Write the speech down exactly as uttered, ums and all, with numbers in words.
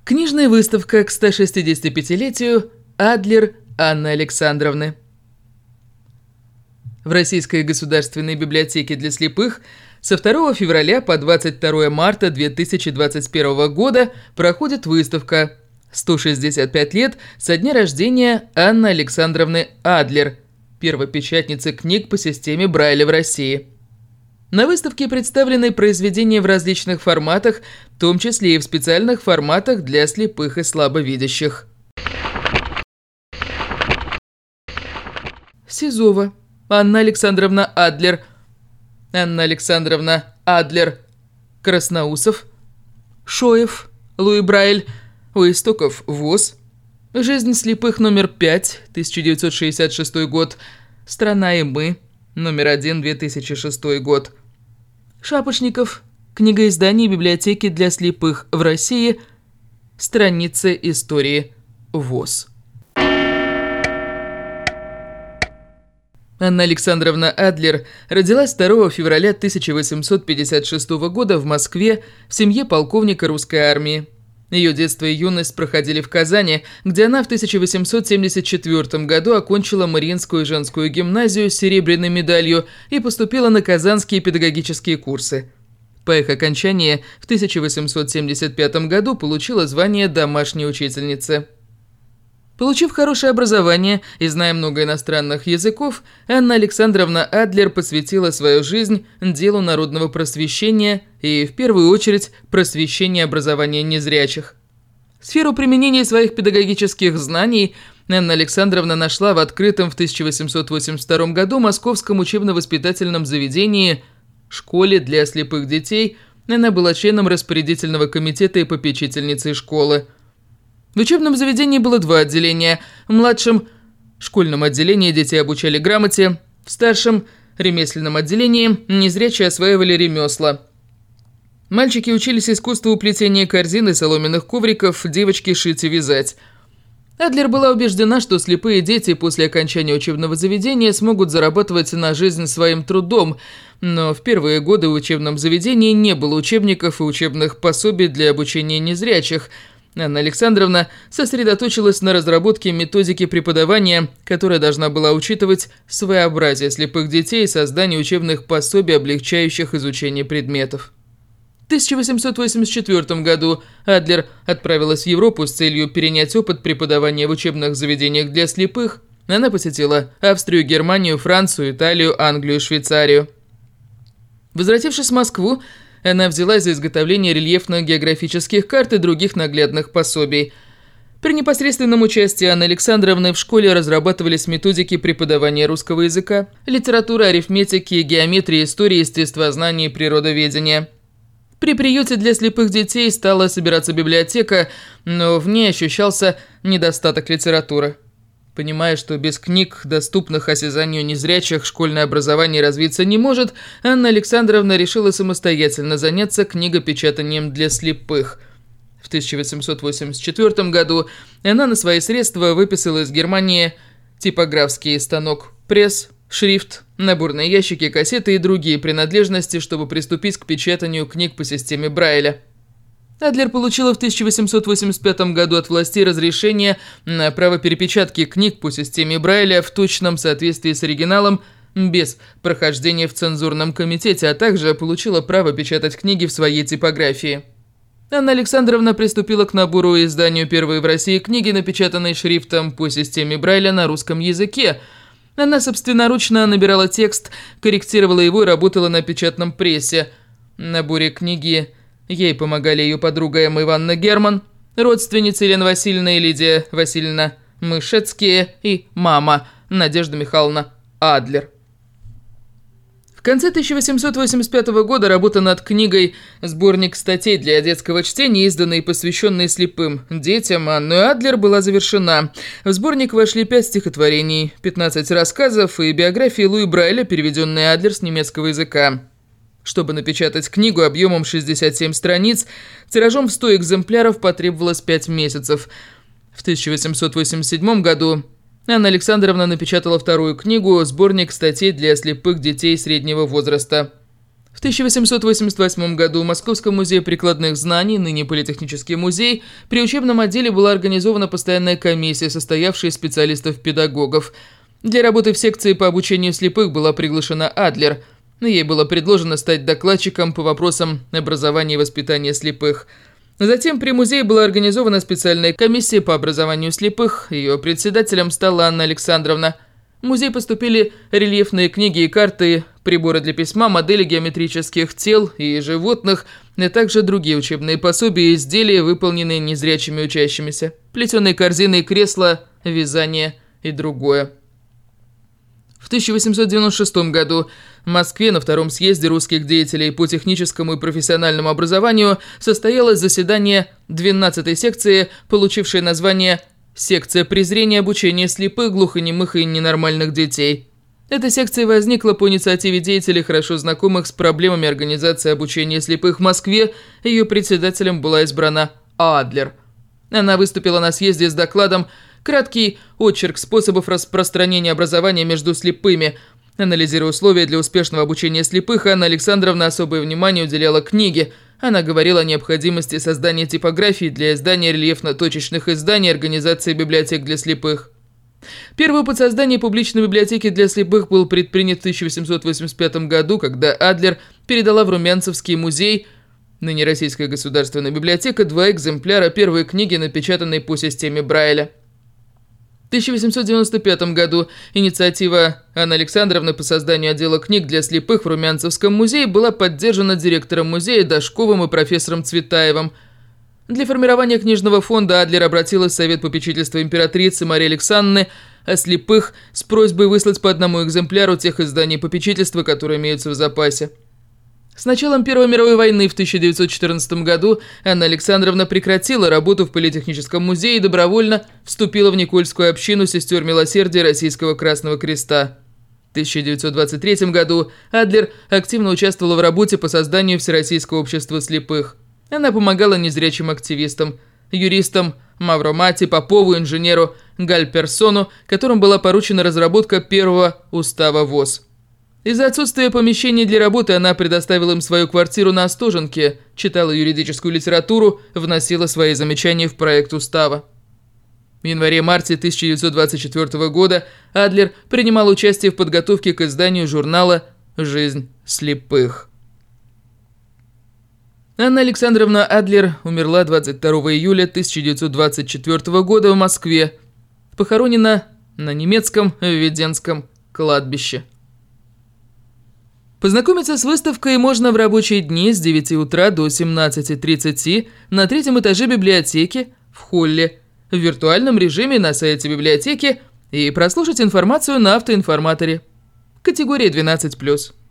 Книжная выставка к стошестидесятипятилетию Адлер Анны Александровны. В Российской государственной библиотеке для слепых со второго февраля по двадцать второе марта две тысячи двадцать первого года проходит выставка «сто шестьдесят пять лет со дня рождения Анны Александровны Адлер», первопечатницы книг по системе Брайля в России. На выставке представлены произведения в различных форматах, в том числе и в специальных форматах для слепых и слабовидящих. Сизова Анна Александровна Адлер. Анна Александровна Адлер. Красноусов. Шоев Луи Брайль. У истоков ВОЗ. Жизнь слепых номер пять, тысяча девятьсот шестьдесят шестой год. Страна и мы, номер один, две тысячи шестой год. Шапошников. Книгоиздание библиотеки для слепых в России. Страницы истории ВОЗ. Анна Александровна Адлер родилась второго февраля тысяча восемьсот пятьдесят шестого года в Москве в семье полковника русской армии. Ее детство и юность проходили в Казани, где она в тысяча восемьсот семьдесят четвёртом году окончила Мариинскую женскую гимназию с серебряной медалью и поступила на казанские педагогические курсы. По их окончании в тысяча восемьсот семьдесят пятом году получила звание домашней учительницы. Получив хорошее образование и зная много иностранных языков, Анна Александровна Адлер посвятила свою жизнь делу народного просвещения и, в первую очередь, просвещения образования незрячих. Сферу применения своих педагогических знаний Анна Александровна нашла в открытом в тысяча восемьсот восемьдесят втором году Московском учебно-воспитательном заведении «Школе для слепых детей». Она была членом распорядительного комитета и попечительницей школы. В учебном заведении было два отделения. В младшем школьном отделении детей обучали грамоте, в старшем ремесленном отделении незрячие осваивали ремесла. Мальчики учились искусству плетения корзин и соломенных ковриков, девочки шить и вязать. Адлер была убеждена, что слепые дети после окончания учебного заведения смогут зарабатывать на жизнь своим трудом, но в первые годы в учебном заведении не было учебников и учебных пособий для обучения незрячих. Анна Александровна сосредоточилась на разработке методики преподавания, которая должна была учитывать своеобразие слепых детей и создание учебных пособий, облегчающих изучение предметов. В тысяча восемьсот восемьдесят четвёртом году Адлер отправилась в Европу с целью перенять опыт преподавания в учебных заведениях для слепых. Она посетила Австрию, Германию, Францию, Италию, Англию и Швейцарию. Возвратившись в Москву, она взялась за изготовление рельефно-географических карт и других наглядных пособий. При непосредственном участии Анны Александровны в школе разрабатывались методики преподавания русского языка, литературы, арифметики, геометрии, истории, естествознания и природоведения. При приюте для слепых детей стала собираться библиотека, но в ней ощущался недостаток литературы. Понимая, что без книг, доступных осязанию незрячих, школьное образование развиться не может, Анна Александровна решила самостоятельно заняться книгопечатанием для слепых. В тысяча восемьсот восемьдесят четвёртом году она на свои средства выписала из Германии типографский станок, пресс, шрифт, наборные ящики, кассеты и другие принадлежности, чтобы приступить к печатанию книг по системе Брайля. Адлер получила в тысяча восемьсот восемьдесят пятом году от властей разрешение на право перепечатки книг по системе Брайля в точном соответствии с оригиналом без прохождения в цензурном комитете, а также получила право печатать книги в своей типографии. Анна Александровна приступила к набору и изданию первой в России книги, напечатанной шрифтом по системе Брайля на русском языке. Она собственноручно набирала текст, корректировала его и работала на печатном прессе. В наборе книги ей помогали ее подруга Эмма Ивановна Герман, родственницы Елена Васильевна и Лидия Васильевна Мышецкие и мама Надежда Михайловна Адлер. В конце тысяча восемьсот восемьдесят пятого года работа над книгой «Сборник статей для детского чтения», изданной и посвященной слепым детям Анной Адлер, была завершена. В сборник вошли пять стихотворений, пятнадцать рассказов и биографии Луи Брайля, переведенные Адлер с немецкого языка. Чтобы напечатать книгу объемом шестьдесят семь страниц, тиражом в сто экземпляров потребовалось пять месяцев. В тысяча восемьсот восемьдесят седьмом году Анна Александровна напечатала вторую книгу «Сборник статей для слепых детей среднего возраста». В тысяча восемьсот восемьдесят восьмом году в Московском музее прикладных знаний, ныне Политехнический музей, при учебном отделе была организована постоянная комиссия, состоявшая из специалистов-педагогов. Для работы в секции по обучению слепых была приглашена Адлер. Ей было предложено стать докладчиком по вопросам образования и воспитания слепых. Затем при музее была организована специальная комиссия по образованию слепых. Ее председателем стала Анна Александровна. В музей поступили рельефные книги и карты, приборы для письма, модели геометрических тел и животных, а также другие учебные пособия и изделия, выполненные незрячими учащимися, плетеные корзины и кресла, вязание и другое. В тысяча восемьсот девяносто шестом году в Москве на втором съезде русских деятелей по техническому и профессиональному образованию состоялось заседание двенадцатой секции, получившей название «Секция презрения обучения слепых, глухонемых и ненормальных детей». Эта секция возникла по инициативе деятелей, хорошо знакомых с проблемами организации обучения слепых в Москве. Ее председателем была избрана Адлер. Она выступила на съезде с докладом «Краткий очерк способов распространения образования между слепыми». Анализируя условия для успешного обучения слепых, Анна Александровна особое внимание уделяла книге. Она говорила о необходимости создания типографии для издания рельефно-точечных изданий, организации библиотек для слепых. Первый опыт создания публичной библиотеки для слепых был предпринят в тысяча восемьсот восемьдесят пятом году, когда Адлер передала в Румянцевский музей, ныне Российская государственная библиотека, два экземпляра первой книги, напечатанной по системе Брайля. В тысяча восемьсот девяносто пятом году инициатива Анны Александровны по созданию отдела книг для слепых в Румянцевском музее была поддержана директором музея Дашковым и профессором Цветаевым. Для формирования книжного фонда Адлер обратилась в Совет попечительства императрицы Марии Александры о слепых с просьбой выслать по одному экземпляру тех изданий попечительства, которые имеются в запасе. С началом Первой мировой войны в тысяча девятьсот четырнадцатом году Анна Александровна прекратила работу в Политехническом музее и добровольно вступила в Никольскую общину сестер милосердия Российского Красного Креста. В тысяча девятьсот двадцать третьем году Адлер активно участвовала в работе по созданию Всероссийского общества слепых. Она помогала незрячим активистам, юристам Мавро Мати, Попову, инженеру Гальперсону, которым была поручена разработка первого устава ВОС. Из-за отсутствия помещений для работы она предоставила им свою квартиру на Остоженке, читала юридическую литературу, вносила свои замечания в проект устава. В январе-марте тысяча девятьсот двадцать четвёртого года Адлер принимал участие в подготовке к изданию журнала «Жизнь слепых». Анна Александровна Адлер умерла двадцать второго июля тысяча девятьсот двадцать четвёртого года в Москве. Похоронена на немецком Введенском кладбище. Познакомиться с выставкой можно в рабочие дни с девяти утра до семнадцати тридцати на третьем этаже библиотеки в холле, в виртуальном режиме на сайте библиотеки и прослушать информацию на автоинформаторе. Категория двенадцать плюс.